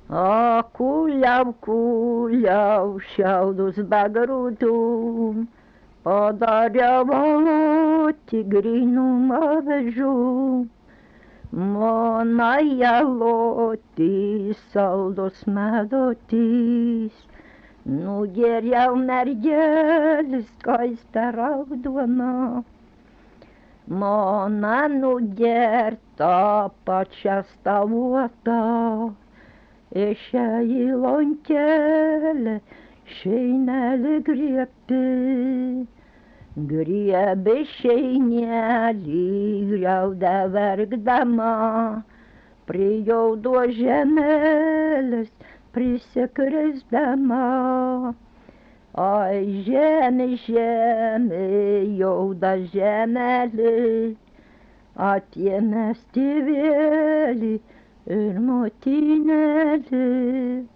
Kuliau, kuliau, šiaudus be grūdų, padariau aloti grynum avižų. Mona jalotys, saldus medotys, nugėriau mergelis skaistą raudoną. Mona nugerta pačia stavuota, išėjo lonkelė, šeinelį griebti. Griebė šeinelį, griaudė verkdama, prie jaudo žemelės prisikrisdama. Ai, žemė, žemė, jauda žemelė, atėmė tėvelį ir motinėlį.